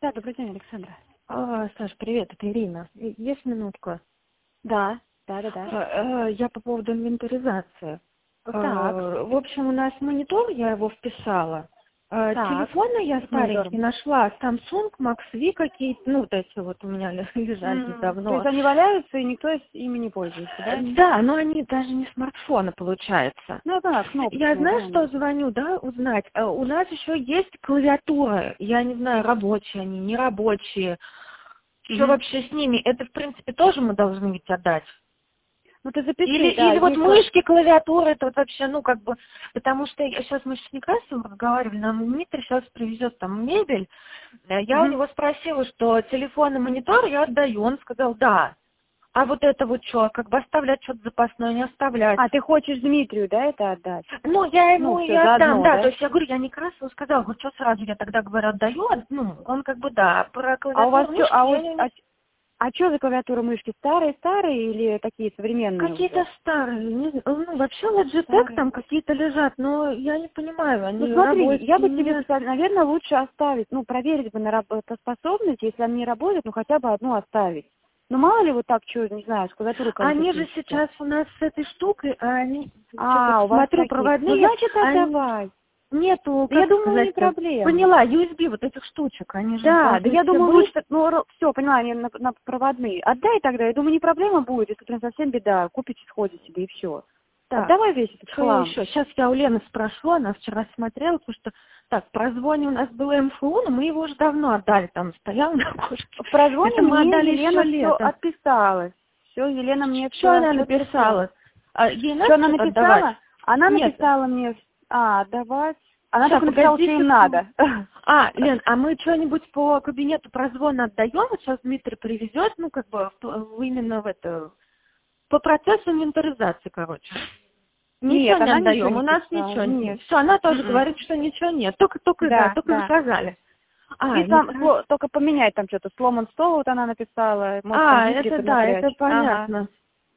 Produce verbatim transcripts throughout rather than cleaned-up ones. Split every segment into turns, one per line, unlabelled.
Да, добрый день, Александра.
А, Саш, привет, это Ирина. Е- Есть минутка?
Да, да, да, да.
А, э, Я по поводу инвентаризации.
Так,
А, В общем, у нас монитор, я его вписала. А,
так.
Телефоны я
С
старенькие
монитором.
нашла, Samsung, Max-V какие-то, ну, вот эти вот у меня ле- лежали
М, То
давно.
есть они валяются, и никто с- ими не пользуется,
Э,
да?
Да, но они даже не смартфоны, получается.
Ну да,
Я
кнопочные,
знаю,
да,
что
они.
звоню, да, узнать. Э, У нас еще есть клавиатура. Я не знаю, рабочие они, нерабочие. Что
Мгм.
вообще с ними? Это, в принципе, тоже мы должны ведь отдать.
Ну ты
Или,
запиши, да,
или вот
есть... ка-
мышки, клавиатура, это вот вообще, ну, как бы, потому что я, сейчас мы с Некрасовым разговаривали, нам Дмитрий сейчас привезет там мебель. Э, Я у
Мгм.
него спросила, что телефон и монитор я отдаю. Он сказал, да. А вот это вот что, как бы оставлять что-то запасное, не оставлять.
А, ты хочешь Дмитрию, да, это отдать?
Ну, я
Ну,
ему и
все
отдам,
заодно,
да. То
да?
есть я говорю, я Некрасову сказала, вот что сразу я тогда говорю, отдаю, ну, он как бы да. Про
А у вас
клавиатуру
что,
мышки
а
я
вот,
не...
а, а что за клавиатура мышки? Старые-старые или такие современные
Какие-то
уже?
старые, не зн- ну, вообще Logitech
Старые.
там какие-то лежат, но я не понимаю,
Ну
они
смотри, я бы
рабочие,
тебе,
нет.
наверное, лучше оставить, ну, проверить бы на работоспособность, если она не работает, ну, хотя бы одну оставить. Ну, мало ли вот так, что, не знаю, с клавиатурой кому-то
Они же
случится.
сейчас у нас с этой штукой, а они, что-то
А, у вас
смотрю,
такие. Ну,
проводные,
значит,
они,
отдавай.
нету,
Да я
как
думаю, не
сказать-то,
проблема.
поняла, ю эс би вот этих штучек, они же
Да, да
должны
я
все
думаю,
быть.
лучше, ну, все, поняла, они на, на проводные. Отдай тогда, я думаю, не проблема будет, если прям совсем беда, купите, сходите себе и все.
Так,
Отдавай весь этот
что я
хлам.
еще? Сейчас я у Лены спрошу, она вчера смотрела, потому что, так, про звоне у нас было эм эф у, но мы его уже давно отдали, там стоял на кошке.
В прозвоне
Это мы
мне
отдали еще
Елена все
летом.
отписалась. Все, Елена мне все
Что она
отчет прислала.
написала? А ей
Что
надо
она
что-то отдавать?
написала? Она
Нет.
написала мне, а, отдавать. Она
Сейчас,
только написала, что
погоди
им
секунду.
надо.
А, Лен, а мы что-нибудь по кабинету прозвона отдаем? Вот сейчас Дмитрий привезет, ну, как бы, в- именно в это, по процессу инвентаризации, короче. Ничего
Нет,
не
она ничего
отдаем,
не
у нас
писала.
ничего не...
Нет.
Все, она тоже
М-м.
говорит, что ничего нет. Только, только, да,
Да,
только
да.
заказали. А,
И
не
там
крас-
сло- только поменять там что-то. Сломан стол, вот она написала. Может, там
А,
Дмитрий
это да,
поднапрячь.
это
Ага,
понятно.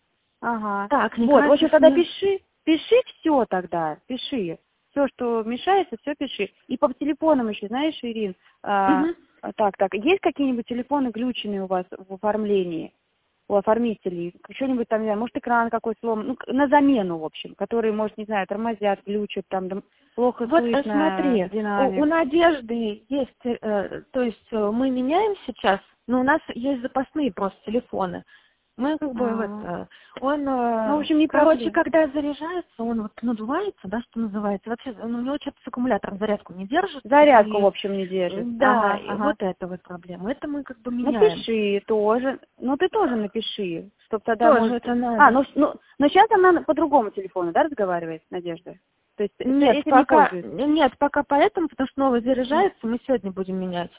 ага.
Так,
Вот, в общем,
Некрасов
тогда
не...
пиши, пиши все тогда, пиши. Все, что мешается, все пиши. И по телефонам еще, знаешь, Ирин, а,
Мгм.
так, так, есть какие-нибудь телефоны глюченные у вас в оформлении? У оформителей, что-нибудь там, не знаю, может, экран какой сломан, ну, к- на замену, в общем, которые, может, не знаю, тормозят, глючат, там, дом- плохо
Вот э,
слышно,
смотри, у, у
динамик.
Надежды есть, э, то есть э, мы меняем сейчас, но у нас есть запасные просто телефоны. Мы как бы в
А,
это, он,
ну, в
э,
общем, не
короче,
проблема.
когда заряжается, он вот надувается, да, что называется. Вообще, он, у него что-то с аккумулятором зарядку не держит.
Зарядку, в
И,
общем, не держит.
да,
Ага,
и
ага.
вот это вот проблема. Это мы как бы меняем.
Напиши тоже. Ну, ты тоже напиши, чтобы тогда,
Тоже
может...
это
А,
надо.
ну, ну, но сейчас она по другому телефону, да, разговаривает, Надежда? То есть, т-
Нет,
этим не
пока,
пользуется?
нет, пока поэтому, потому что новый заряжается, мы сегодня будем менять.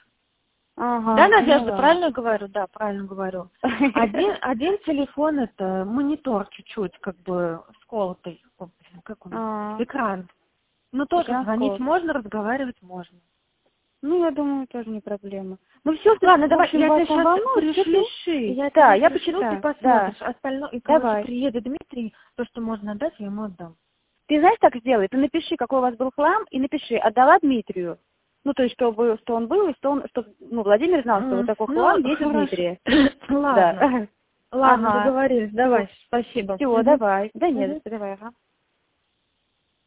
Да,
Ага,
Надежда,
поняла.
правильно говорю? Да, правильно говорю. Один, один телефон это монитор чуть-чуть, как бы сколотый. О, блин, как он?
А,
Экран. Ну тоже
экран
звонить
сколот.
можно, разговаривать можно.
Ну, я думаю, тоже не проблема. Ну, все, что,
Ладно,
в
давай,
общем,
я
вас
тебе
там
сейчас
волнует, все
пришлю.
пиши.
Я
Да,
тебе
я
пришлю, ты
почитаю. Да,
посмотришь. Остальное, и, короче,
давай.
приедет Дмитрий, то, что можно отдать, я ему отдам.
Ты знаешь, как сделай? Ты напиши, какой у вас был хлам, и напиши, отдала Дмитрию. Ну, то есть, чтобы, что он был, и что он, что, ну, Владимир знал, что вот
М,
такой
Ну,
хлам есть у
хорошо.
Дмитрия.
Ладно.
Да.
Ладно,
Ага.
договорились.
Все,
Давай, спасибо.
все,
Мгм.
давай. Да нет,
Мгм.
давай, ага.